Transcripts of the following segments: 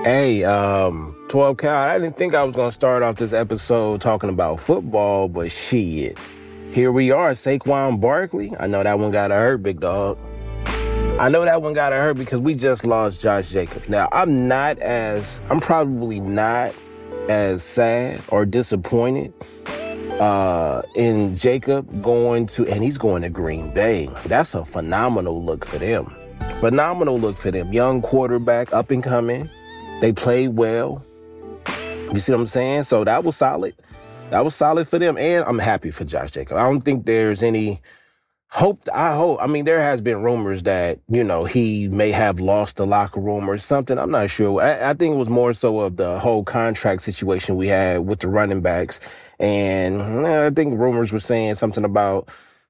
Hey, 12 Cal, I didn't think I was going to start off this episode talking about football, but shit. Here we are, Saquon Barkley. I know that one got hurt, big dog. I know that one got hurt because we just lost Josh Jacobs. Now, I'm probably not as sad or disappointed in Jacob and he's going to Green Bay. That's a phenomenal look for them. Phenomenal look for them. Young quarterback, up and coming. They played well. You see what I'm saying? So that was solid. That was solid for them. And I'm happy for Josh Jacobs. I don't think there's any hope. I mean, there has been rumors that, he may have lost the locker room or something. I'm not sure. I think it was more so of the whole contract situation we had with the running backs. And I think rumors were saying something about,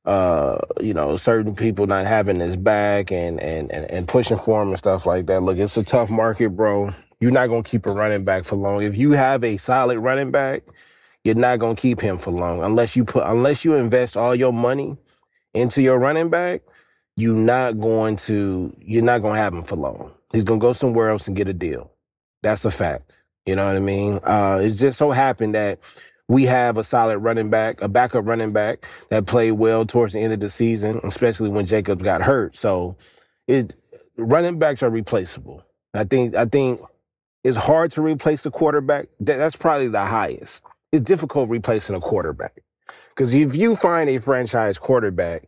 certain people not having his back and pushing for him and stuff like that. Look, it's a tough market, bro. You're not going to keep a running back for long. If you have a solid running back, you're not going to keep him for long unless you invest all your money into your running back. You're not going to have him for long. He's going to go somewhere else and get a deal. That's a fact. You know what I mean? It's just so happened that we have a solid running back, a backup running back that played well towards the end of the season, especially when Jacobs got hurt. So running backs are replaceable. I think it's hard to replace a quarterback. That's probably the highest. It's difficult replacing a quarterback. Because if you find a franchise quarterback,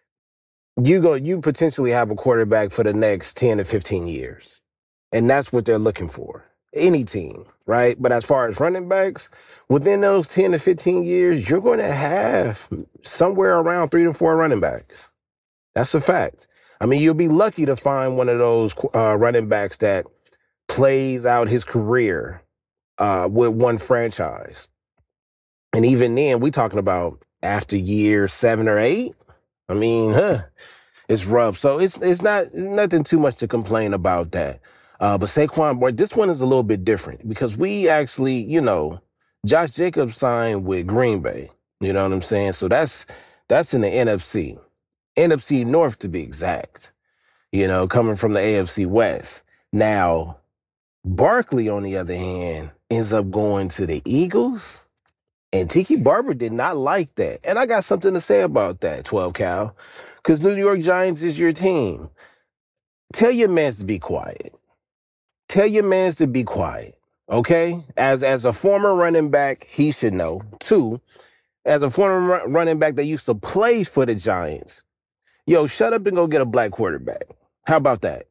you potentially have a quarterback for the next 10 to 15 years. And that's what they're looking for. Any team, right? But as far as running backs, within those 10 to 15 years, you're going to have somewhere around 3 to 4 running backs. That's a fact. I mean, you'll be lucky to find one of those running backs that plays out his career with one franchise. And even then, we talking about after year 7 or 8. I mean, it's rough. So it's not nothing too much to complain about that. But Saquon, boy, this one is a little bit different because we actually, Josh Jacobs signed with Green Bay. You know what I'm saying? So that's in the NFC North to be exact. Coming from the AFC West. Now, Barkley, on the other hand, ends up going to the Eagles. And Tiki Barber did not like that. And I got something to say about that, 12 Cal. Because New York Giants is your team. Tell your mans to be quiet. Tell your mans to be quiet. Okay? As a former running back, he should know. Two, as a former running back that used to play for the Giants, yo, shut up and go get a black quarterback. How about that?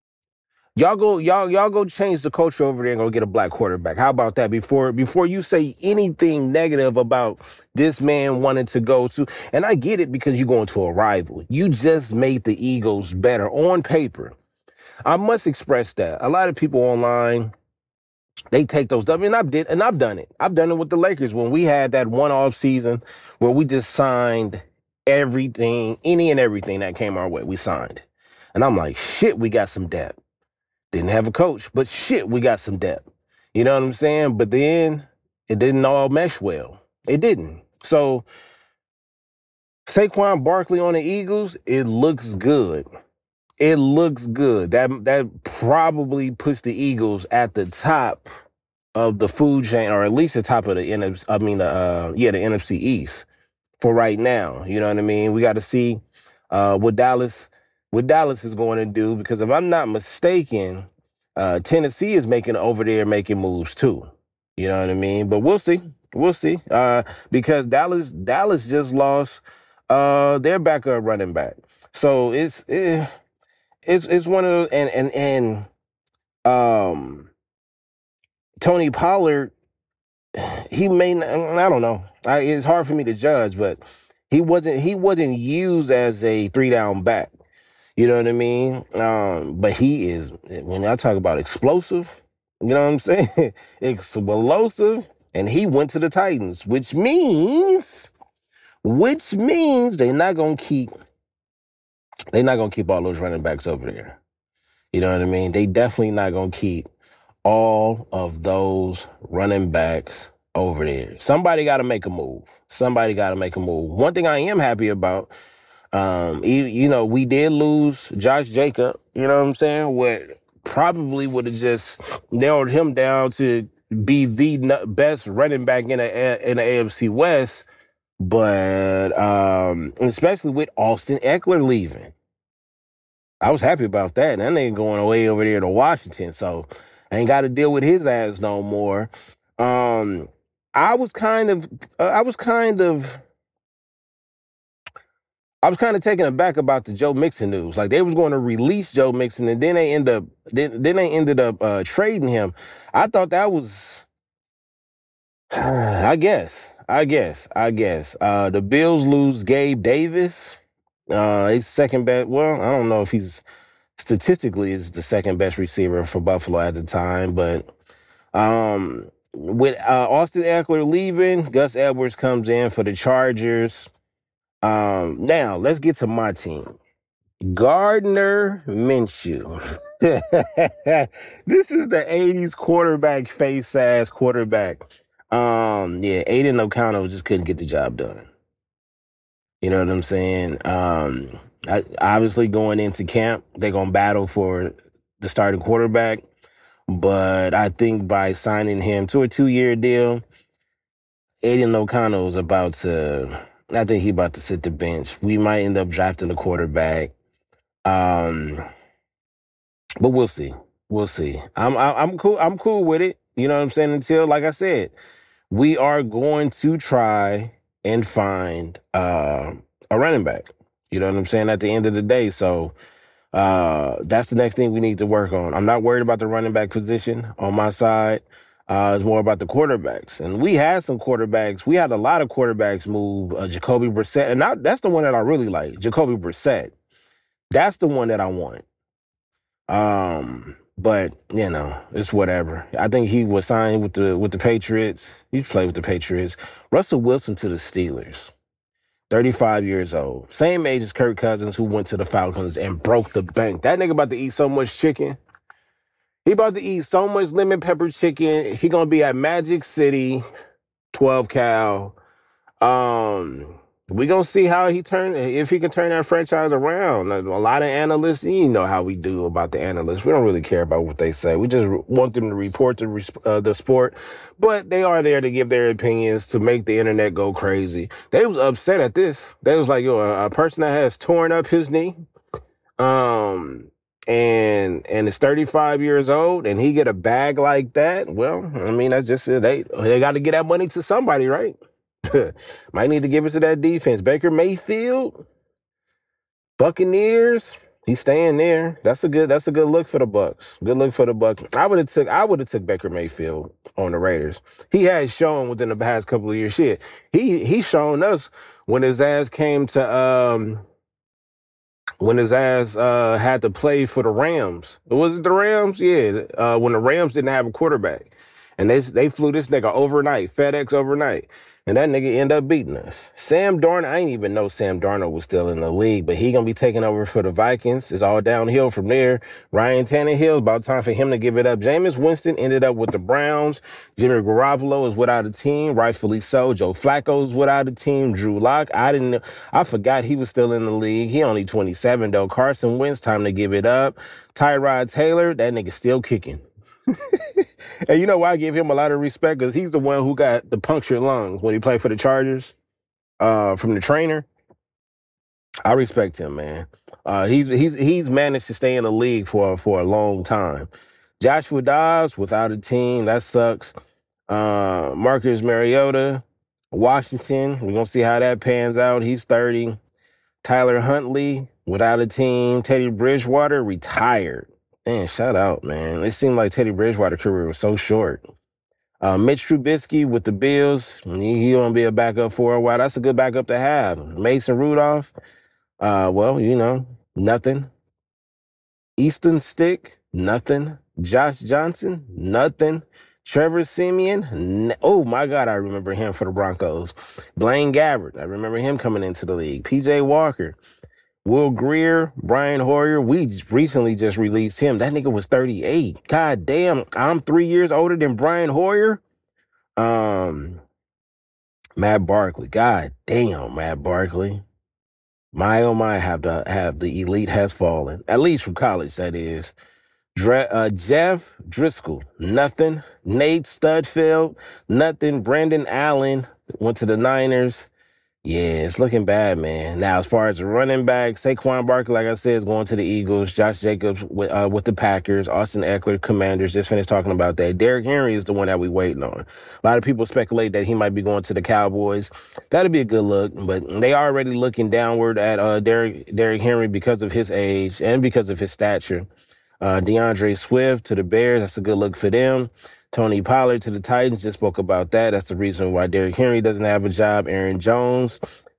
Y'all go change the culture over there and go get a black quarterback. How about that? Before you say anything negative about this man wanting to go to, and I get it because you're going to a rival. You just made the Eagles better on paper. I must express that. A lot of people online, they take those. I mean, I've done it. I've done it with the Lakers when we had that one off season where we just signed everything, any and everything that came our way. We signed, and I'm like, shit, we got some depth. Didn't have a coach, but shit, we got some depth. You know what I'm saying? But then it didn't all mesh well. It didn't. So Saquon Barkley on the Eagles, it looks good. It looks good. That probably puts the Eagles at the top of the food chain, or at least the top of the NFC. The NFC East for right now. You know what I mean? We got to see what Dallas is going to do, because if I'm not mistaken, Tennessee is making moves too. You know what I mean? But we'll see. We'll see. Because Dallas just lost their backup running back. So it's one of those, and Tony Pollard, he may not, I don't know. It's hard for me to judge, but he wasn't used as a 3-down back. You know what I mean? But he is, when I talk about explosive, you know what I'm saying? Explosive. And he went to the Titans, which means they're not going to keep all those running backs over there. You know what I mean? They definitely not going to keep all of those running backs over there. Somebody got to make a move. One thing I am happy about, we did lose Josh Jacob, you know what I'm saying, with probably would have just narrowed him down to be the best running back in the AFC West. But especially with Austin Eckler leaving, I was happy about that. And that nigga going away over there to Washington, so I ain't got to deal with his ass no more. Um, I was kind of, I was kind of I was kind of taken aback about the Joe Mixon news. Like they was going to release Joe Mixon, and then they ended up trading him. I thought that was, I guess. The Bills lose Gabe Davis. He's second best. Well, I don't know if he's statistically is the second best receiver for Buffalo at the time, but with Austin Eckler leaving, Gus Edwards comes in for the Chargers. Now let's get to my team. Gardner Minshew. This is the 80s quarterback, face ass quarterback. Yeah, Aiden O'Connell just couldn't get the job done. You know what I'm saying? Obviously going into camp, they're gonna battle for the starting quarterback. But I think by signing him to a 2-year deal, Aiden O'Connell is about to, I think he's about to sit the bench. We might end up drafting a quarterback. Um, But we'll see. We'll see. I'm cool. I'm cool with it. You know what I'm saying? Until, like I said, we are going to try and find a running back. You know what I'm saying? At the end of the day, so that's the next thing we need to work on. I'm not worried about the running back position on my side. It's more about the quarterbacks, and we had some quarterbacks. We had a lot of quarterbacks move. Jacoby Brissett, and that's the one that I really like. Jacoby Brissett. That's the one that I want. But you know, it's whatever. I think he was signed with the Patriots. He played with the Patriots. Russell Wilson to the Steelers. 35 years old. Same age as Kirk Cousins, who went to the Falcons and broke the bank. That nigga about to eat so much chicken. He about to eat so much lemon pepper chicken. He gonna be at Magic City, 12 cal. We gonna see how if he can turn that franchise around. A lot of analysts, you know how we do about the analysts. We don't really care about what they say. We just want them to report the sport, but they are there to give their opinions to make the internet go crazy. They was upset at this. They was like, yo, a person that has torn up his knee, and is 35 years old, and he get a bag like that. Well, I mean, that's just it. They got to get that money to somebody, right? Might need to give it to that defense. Baker Mayfield, Buccaneers, he's staying there. That's a good look for the Bucks. Good look for the Bucks. I would have took Baker Mayfield on the Raiders. He has shown within the past couple of years. Shit, he's shown us when his ass came to when his ass had to play for the Rams. Was it the Rams? Yeah. When the Rams didn't have a quarterback. And they flew this nigga overnight, FedEx overnight. And that nigga ended up beating us. Sam Darnold, I didn't even know Sam Darnold was still in the league, but he gonna be taking over for the Vikings. It's all downhill from there. Ryan Tannehill, about time for him to give it up. Jameis Winston ended up with the Browns. Jimmy Garoppolo is without a team, rightfully so. Joe Flacco's without a team. Drew Lock, I forgot he was still in the league. He only 27 though. Carson Wentz, time to give it up. Tyrod Taylor, that nigga still kicking. And you know why I give him a lot of respect? Because he's the one who got the punctured lungs when he played for the Chargers from the trainer. I respect him, man. He's managed to stay in the league for a long time. Joshua Dobbs without a team, that sucks. Marcus Mariota, Washington. We're gonna see how that pans out. He's 30. Tyler Huntley without a team. Teddy Bridgewater retired. Man, shout out, man. It seemed like Teddy Bridgewater's career was so short. Mitch Trubisky with the Bills. He gonna be a backup for a while. That's a good backup to have. Mason Rudolph. Well, you know, nothing. Easton Stick, nothing. Josh Johnson, nothing. Trevor Siemian, oh my God, I remember him for the Broncos. Blaine Gabbert, I remember him coming into the league. PJ Walker. Will Greer, Brian Hoyer, we recently just released him. That nigga was 38. God damn, I'm 3 years older than Brian Hoyer. Matt Barkley. God damn, Matt Barkley. My oh my, have the elite has fallen. At least from college, that is. Jeff Driscoll, nothing. Nate Studfeld, nothing. Brandon Allen went to the Niners. Yeah, it's looking bad, man. Now, as far as the running back, Saquon Barkley, like I said, is going to the Eagles. Josh Jacobs with the Packers. Austin Eckler, Commanders. Just finished talking about that. Derrick Henry is the one that we waiting on. A lot of people speculate that he might be going to the Cowboys. That'd be a good look, but they already looking downward at Derrick Henry because of his age and because of his stature. DeAndre Swift to the Bears. That's a good look for them. Tony Pollard to the Titans. Just spoke about that. That's the reason why Derrick Henry doesn't have a job. Aaron Jones.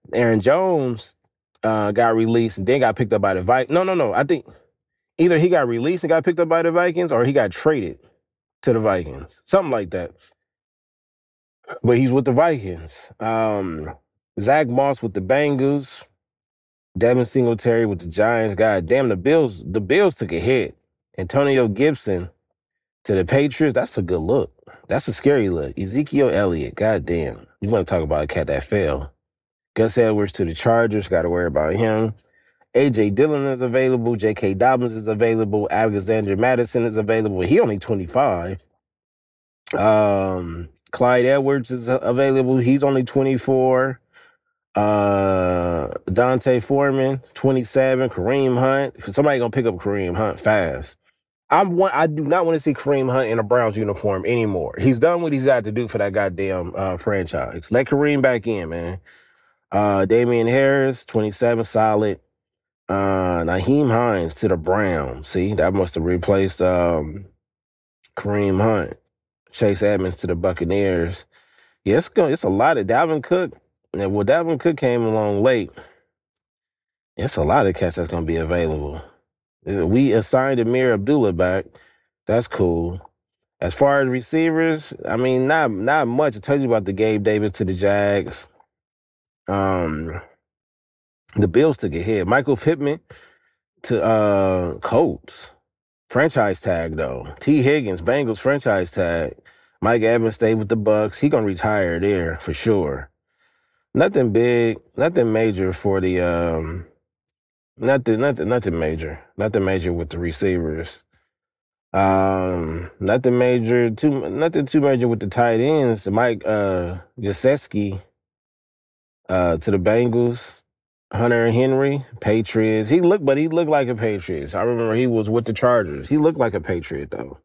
Got released and then got picked up by the Vikings. No. I think either he got released and got picked up by the Vikings or he got traded to the Vikings. Something like that. But he's with the Vikings. Zach Moss with the Bengals. Devin Singletary with the Giants. God damn, the Bills took a hit. Antonio Gibson to the Patriots. That's a good look. That's a scary look. Ezekiel Elliott. God damn. You want to talk about a cat that fell. Gus Edwards to the Chargers. Got to worry about him. A.J. Dillon is available. J.K. Dobbins is available. Alexander Madison is available. He only 25. Clyde Edwards is available. He's only 24. Dante Foreman, 27. Kareem Hunt. Somebody gonna pick up Kareem Hunt fast. I do not want to see Kareem Hunt in a Browns uniform anymore. He's done what he's got to do for that goddamn franchise. Let Kareem back in, man. Damian Harris, 27, solid. Naheem Hines to the Browns. See, that must have replaced Kareem Hunt. Chase Edmonds to the Buccaneers. Yeah, it's a lot of Dalvin Cook. Yeah, well, Dalvin Cook came along late. It's a lot of cats that's going to be available. We assigned Amir Abdullah back. That's cool. As far as receivers, I mean, not much. I told you about the Gabe Davis to the Jags. The Bills took a hit. Michael Pittman to Colts. Franchise tag though. T. Higgins, Bengals franchise tag. Mike Evans stayed with the Bucks. He gonna retire there for sure. Nothing big, nothing major for the nothing major. Nothing major with the receivers. Nothing too major with the tight ends. Mike Gesicki to the Bengals. Hunter Henry, Patriots. He looked like a Patriot. I remember he was with the Chargers. He looked like a Patriot though.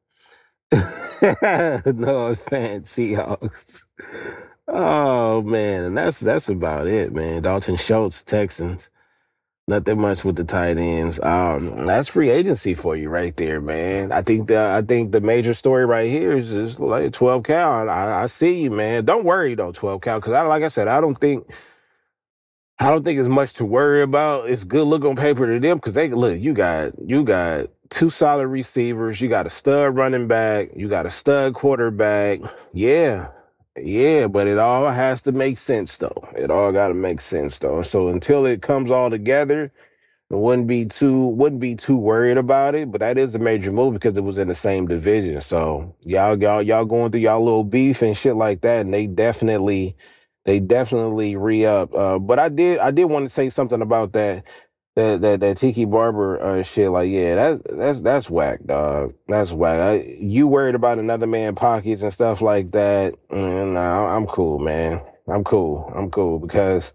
No offense, Seahawks. Oh man, and that's about it, man. Dalton Schultz, Texans. Nothing much with the tight ends. That's free agency for you right there, man. I think the major story right here is just like 12 cal. I see you, man. Don't worry though, 12 cal, because like I said, I don't think it's much to worry about. It's good look on paper to them because they look. You got two solid receivers. You got a stud running back. You got a stud quarterback. Yeah, yeah, but it all has to make sense though. It all got to make sense though. So until it comes all together, wouldn't be too worried about it, but that is a major move because it was in the same division. So y'all going through y'all little beef and shit like that, and they definitely re-up. But I did want to say something about that Tiki Barber shit. Like, yeah, that's whack, dog. That's whack. You worried about another man pockets and stuff like that? Nah, I'm cool, man. I'm cool because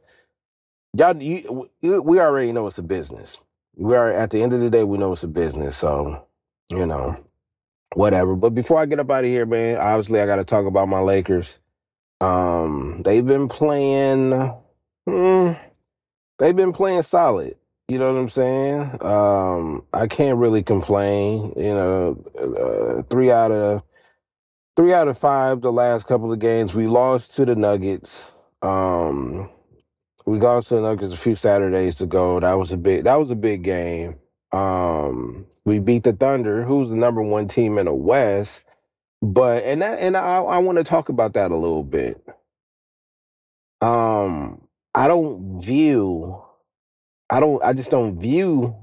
we already know it's a business. We are at the end of the day, we know it's a business. So, you know, whatever. But before I get up out of here, man, obviously I got to talk about my Lakers. They've been playing. Hmm, they've been playing solid. You know what I'm saying? I can't really complain. Three out of five the last couple of games. We lost to the Nuggets. Um, we lost to the Nuggets a few Saturdays ago. That was a big game. We beat the Thunder, who's the number one team in the West. But I want to talk about that a little bit. I don't view. I just don't view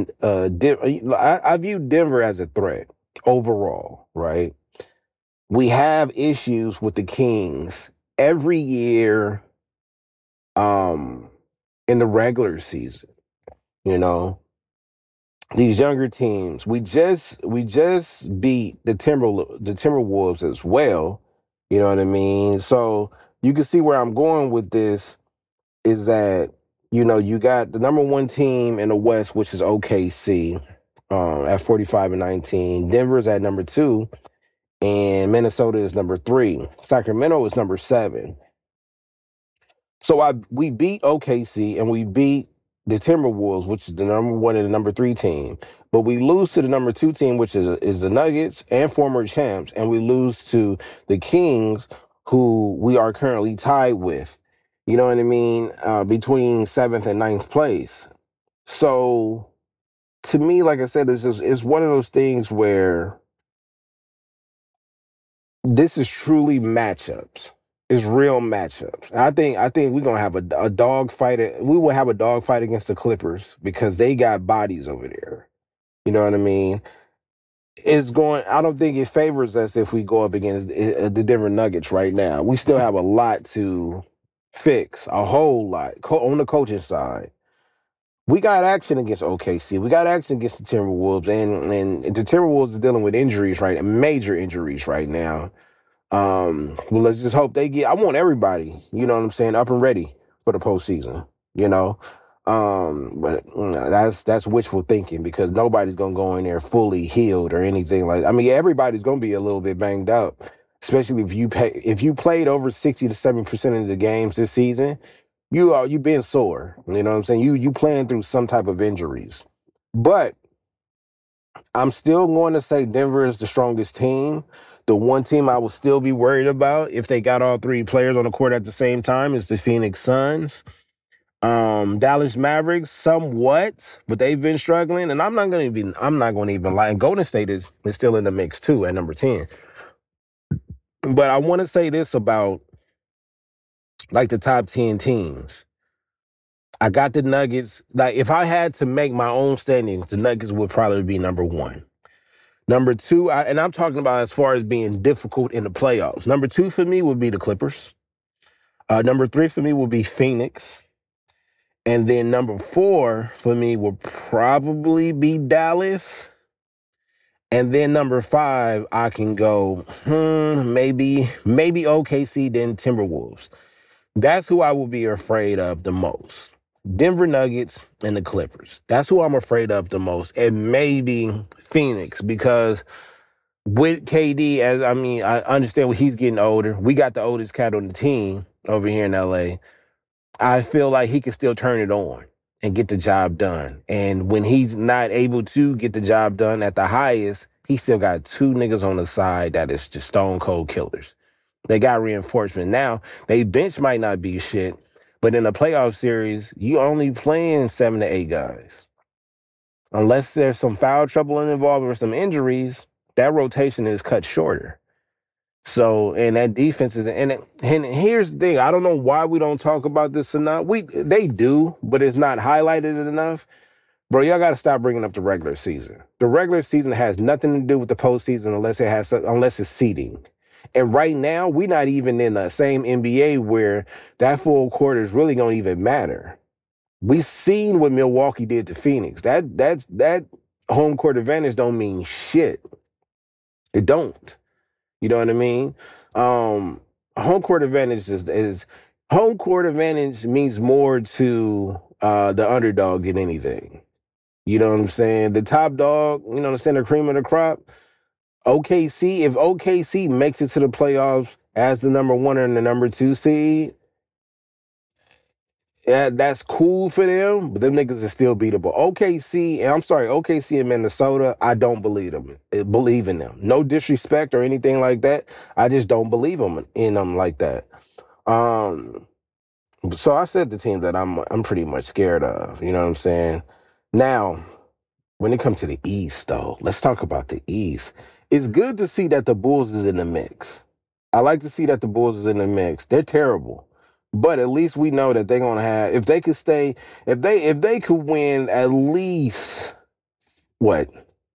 I view Denver as a threat overall, right? We have issues with the Kings every year, um, in the regular season, you know? these younger teams. We just beat the Timberwolves as well. You know what I mean? So you can see where I'm going with this is that you got the number one team in the West, which is OKC, at 45-19. Denver's at number two, and Minnesota is number three. Sacramento is number seven. So we beat OKC and we beat the Timberwolves, which is the number one and the number three team. But we lose to the number two team, which is the Nuggets and former champs, and we lose to the Kings, who we are currently tied with. You know what I mean? Between seventh and ninth place. So to me, like I said, it's one of those things where this is truly matchups. It's real matchups. I think we're gonna have a dog fight. We will have a dog fight against the Clippers because they got bodies over there. You know what I mean? It's going. I don't think it favors us if we go up against the Denver Nuggets right now. We still have a lot to fix, a whole lot on the coaching side. We got action against OKC. We got action against the Timberwolves, and the Timberwolves is dealing with injuries, right? Major injuries right now. Well, let's just hope they get. I want everybody, you know what I'm saying, up and ready for the postseason. You know, but that's wishful thinking because nobody's gonna go in there fully healed or anything like. I mean, everybody's gonna be a little bit banged up, especially if you played over 60 to 70% of the games this season. You been sore. You know what I'm saying. You playing through some type of injuries, but I'm still going to say Denver is the strongest team. The one team I will still be worried about if they got all three players on the court at the same time is the Phoenix Suns. Dallas Mavericks, somewhat, but they've been struggling, and I'm not going to even lie. And Golden State is still in the mix too at number 10. But I want to say this about like the top 10 teams. I got the Nuggets. Like if I had to make my own standings, the Nuggets would probably be number one. Number two, and I'm talking about as far as being difficult in the playoffs. Number two for me would be the Clippers. Number three for me would be Phoenix. And then number four for me would probably be Dallas. And then number five, I can go, maybe OKC, then Timberwolves. That's who I will be afraid of the most. Denver Nuggets and the Clippers. That's who I'm afraid of the most. And maybe Phoenix because with KD, I understand when he's getting older. We got the oldest cat on the team over here in LA. I feel like he can still turn it on and get the job done. And when he's not able to get the job done at the highest, he still got two niggas on the side that is just stone cold killers. They got reinforcement. Now, they bench might not be shit, but in a playoff series, you only playing 7 to 8 guys. Unless there's some foul trouble involved or some injuries, that rotation is cut shorter. So, and that defense is, and here's the thing. I don't know why we don't talk about this enough. They do, but it's not highlighted enough. Bro, y'all got to stop bringing up the regular season. The regular season has nothing to do with the postseason unless it's seeding. And right now, we're not even in the same NBA where that full court is really going to even matter. We seen what Milwaukee did to Phoenix. That home court advantage don't mean shit. It don't. You know what I mean? Home court advantage is home court advantage means more to the underdog than anything. You know what I'm saying? The top dog, the center cream of the crop. OKC, if OKC makes it to the playoffs as the number one and the number two seed, yeah, that's cool for them, but them niggas is still beatable. OKC and Minnesota, I don't believe in them. No disrespect or anything like that. I just don't believe in them like that. So I said the team that I'm pretty much scared of. You know what I'm saying? Now, when it comes to the East, though, let's talk about the East. It's good to see that the Bulls is in the mix. I like to see that the Bulls is in the mix. They're terrible. But at least we know that they're gonna have if they could win at least what?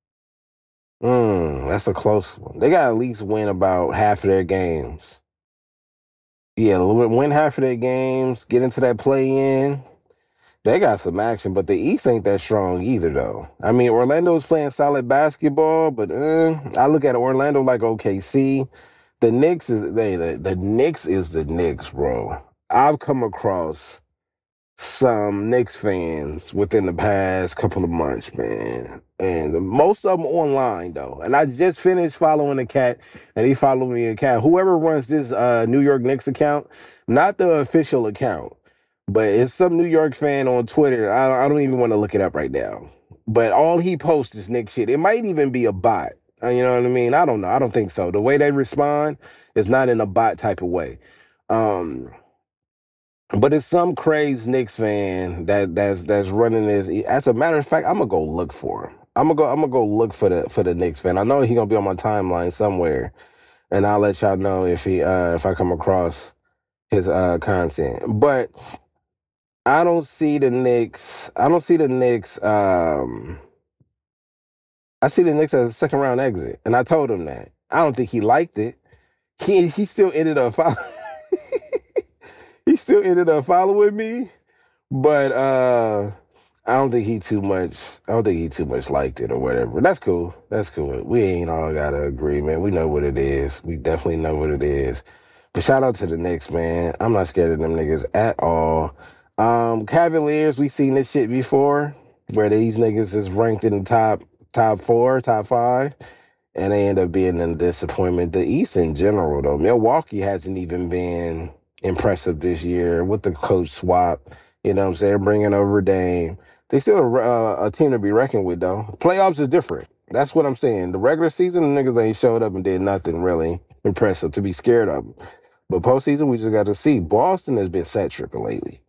That's a close one. They gotta at least win about half of their games. Yeah, win half of their games, get into that play in. They got some action, but the East ain't that strong either, though. I mean, Orlando's playing solid basketball, but I look at Orlando like OKC. The Knicks is the Knicks is the Knicks, bro. I've come across some Knicks fans within the past couple of months, man. And most of them online, though. And I just finished following a cat, and he followed me a cat. Whoever runs this New York Knicks account, not the official account, but it's some New York fan on Twitter. I don't even want to look it up right now. But all he posts is Knicks shit. It might even be a bot. You know what I mean? I don't know. I don't think so. The way they respond is not in a bot type of way. Um, but it's some crazy Knicks fan that's running this. As a matter of fact, I'm gonna go look for him. I'm gonna go look for the Knicks fan. I know he's gonna be on my timeline somewhere, and I'll let y'all know if I come across his content. But I don't see the Knicks. I don't see the Knicks. I see the Knicks as a second round exit, and I told him that. I don't think he liked it. He still ended up he still ended up following me. But I don't think he too much liked it or whatever. That's cool. That's cool. We ain't all gotta agree, man. We know what it is. We definitely know what it is. But shout out to the Knicks, man. I'm not scared of them niggas at all. Cavaliers, we seen this shit before, where these niggas is ranked in the top four, top five, and they end up being a disappointment. The East in general, though, Milwaukee hasn't even been impressive this year with the coach swap. You know what I'm saying? Bringing over Dame. They still a team to be reckoned with, though. Playoffs is different. That's what I'm saying. The regular season, the niggas ain't showed up and did nothing really impressive to be scared of. But postseason, we just got to see. Boston has been set tripping lately.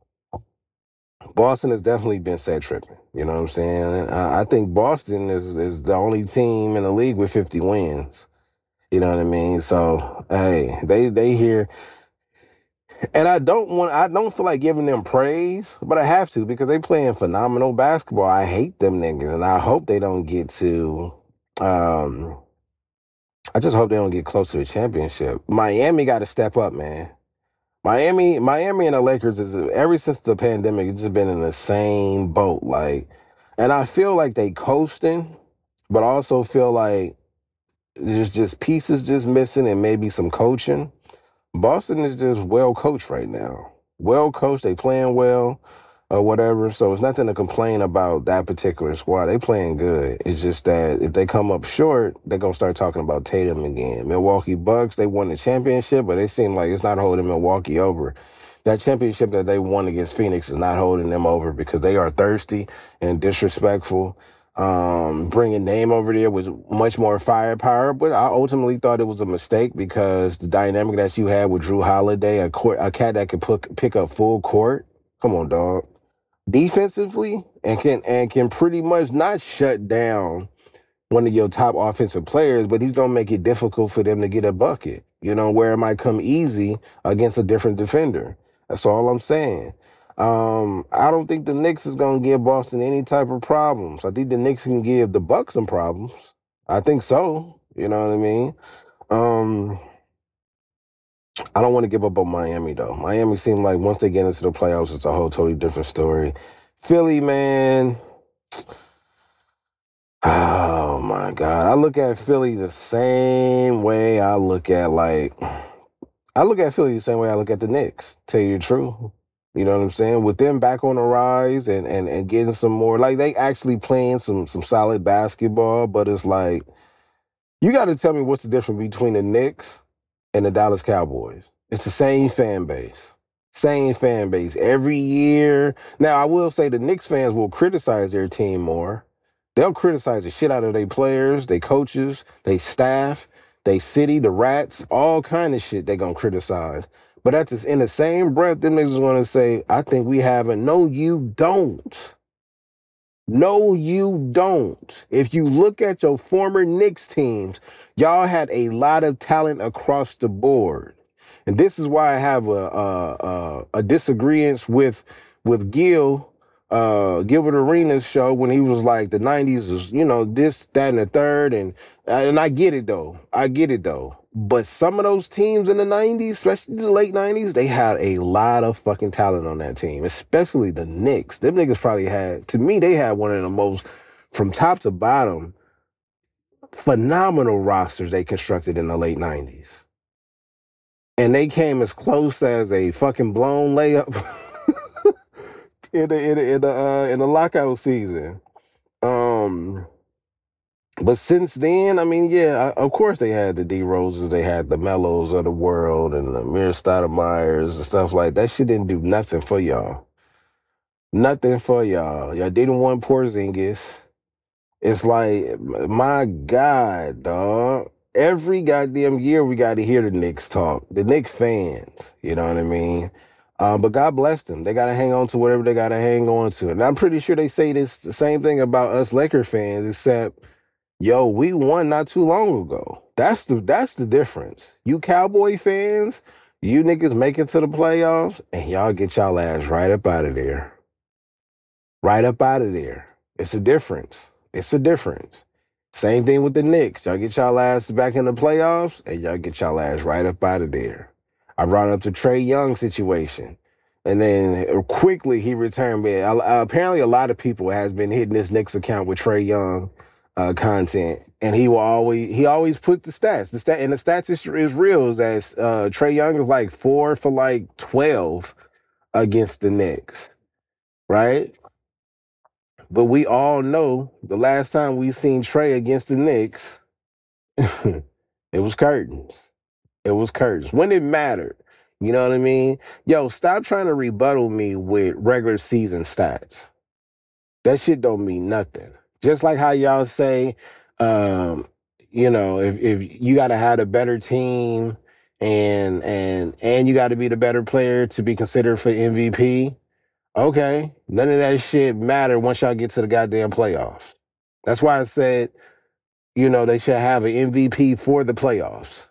Boston has definitely been set tripping. You know what I'm saying? I think Boston is the only team in the league with 50 wins. You know what I mean? So hey, they here, and I don't feel like giving them praise, but I have to because they playing phenomenal basketball. I hate them niggas, and I hope they don't get to. Um, I just hope they don't get close to the championship. Miami got to step up, man. Miami and the Lakers is ever since the pandemic, it's just been in the same boat. Like, and I feel like they coasting, but I also feel like there's just pieces just missing and maybe some coaching. Boston is just well coached right now. Well coached, they playing well or whatever. So it's nothing to complain about that particular squad. They playing good. It's just that if they come up short, they're gonna start talking about Tatum again. Milwaukee Bucks, they won the championship, but it seemed like it's not holding Milwaukee over. That championship that they won against Phoenix is not holding them over because they are thirsty and disrespectful. Bringing Dame over there was much more firepower, but I ultimately thought it was a mistake because the dynamic that you had with Drew Holiday, a cat that could pick up full court. Come on, dog. Defensively, and can pretty much not shut down one of your top offensive players, but he's gonna make it difficult for them to get a bucket. You know, where it might come easy against a different defender. That's all I'm saying. I don't think the Knicks is gonna give Boston any type of problems. I think the Knicks can give the Bucks some problems. I think so. You know what I mean? Um, I don't want to give up on Miami though. Miami seemed like once they get into the playoffs, it's a whole totally different story. Philly, man. Oh my God. I look at Philly the same way I look at Philly the same way I look at the Knicks, tell you the truth. You know what I'm saying? With them back on the rise and getting some more, like they actually playing some solid basketball, but it's like, you got to tell me what's the difference between the Knicks and the Dallas Cowboys. It's the same fan base. Same fan base every year. Now, I will say the Knicks fans will criticize their team more. They'll criticize the shit out of their players, their coaches, their staff, their city, the rats, all kind of shit they going to criticize. But in the same breath, them niggas want to say, I think we haven't. No, you don't. No, you don't. If you look at your former Knicks teams, y'all had a lot of talent across the board. And this is why I have a disagreement with Gilbert Arenas show when he was like the 90s is, this, that, and the third. And I get it though. I get it though. But some of those teams in the 90s, especially the late 90s, they had a lot of fucking talent on that team, especially the Knicks. Them niggas probably had, to me, they had one of the most, from top to bottom, phenomenal rosters they constructed in the late 90s. And they came as close as a fucking blown layup in the lockout season. But since then, I mean, yeah, of course they had the D Roses, they had the Mellos of the world, and the Mir Stoudemires and stuff like that. Shit didn't do nothing for y'all. Nothing for y'all. Y'all didn't want Porzingis. It's like, my God, dog. Every goddamn year we got to hear the Knicks talk. The Knicks fans, you know what I mean? But God bless them. They got to hang on to whatever they got to hang on to. And I'm pretty sure they say this the same thing about us Laker fans, except, yo, we won not too long ago. That's the difference. You Cowboy fans, you niggas make it to the playoffs, and y'all get y'all ass right up out of there. Right up out of there. It's a difference. It's a difference. Same thing with the Knicks. Y'all get y'all ass back in the playoffs, and y'all get y'all ass right up out of there. I brought up the Trae Young situation. And then quickly he returned. Apparently a lot of people has been hitting this Knicks account with Trae Young content. And he always put the stats. And the stats is real, is that Trae Young is like 4 for like 12 against the Knicks. Right? But we all know the last time we seen Trae against the Knicks, it was curtains. It was curtains. When it mattered. You know what I mean? Yo, stop trying to rebuttal me with regular season stats. That shit don't mean nothing. Just like how y'all say, if you gotta have a better team and you gotta be the better player to be considered for MVP. Okay, none of that shit matter once y'all get to the goddamn playoffs. That's why I said, they should have an MVP for the playoffs.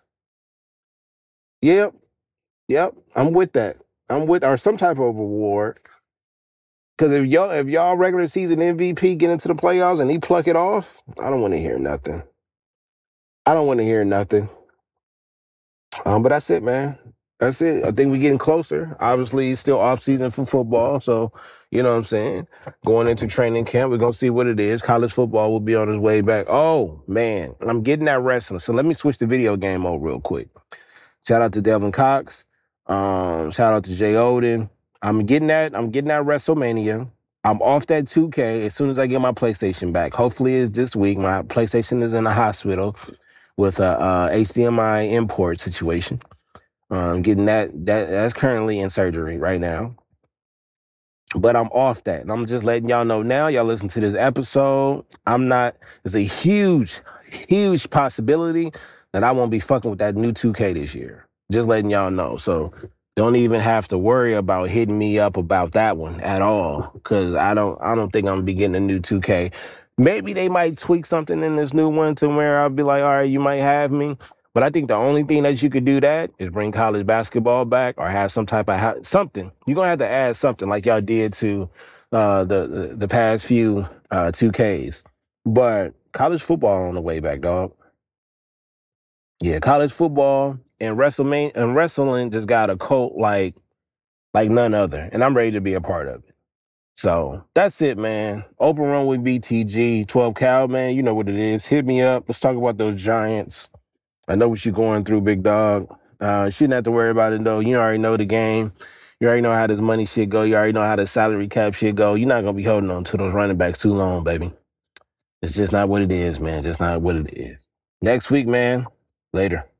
Yep, I'm with that. Or some type of award. Because if y'all regular season MVP get into the playoffs and he pluck it off, I don't want to hear nothing. I don't want to hear nothing. But that's it, man. That's it. I think we're getting closer. Obviously, it's still off season for football, so you know what I'm saying. Going into training camp, we're gonna see what it is. College football will be on its way back. Oh man, I'm getting that wrestling. So let me switch the video game mode real quick. Shout out to Devin Cox. Shout out to Jay Odin. I'm getting that WrestleMania. I'm off that 2K as soon as I get my PlayStation back. Hopefully it's this week. My PlayStation is in the hospital with a HDMI import situation. Getting that's currently in surgery right now. But I'm off that. And I'm just letting y'all know now. Y'all listen to this episode. There's a huge, huge possibility that I won't be fucking with that new 2K this year. Just letting y'all know. So don't even have to worry about hitting me up about that one at all. Cause I don't think I'm gonna be getting a new 2K. Maybe they might tweak something in this new one to where I'll be like, all right, you might have me. But I think the only thing that you could do that is bring college basketball back or have some type of something. You're going to have to add something like y'all did to the past few 2Ks. But college football on the way back, dog. Yeah, college football and wrestling just got a cult like none other. And I'm ready to be a part of it. So that's it, man. Open Run with BTG, 12 Cal, man. You know what it is. Hit me up. Let's talk about those Giants. I know what you're going through, big dog. Shouldn't have to worry about it, though. You already know the game. You already know how this money shit go. You already know how the salary cap shit go. You're not going to be holding on to those running backs too long, baby. It's just not what it is, man. Just not what it is. Next week, man. Later.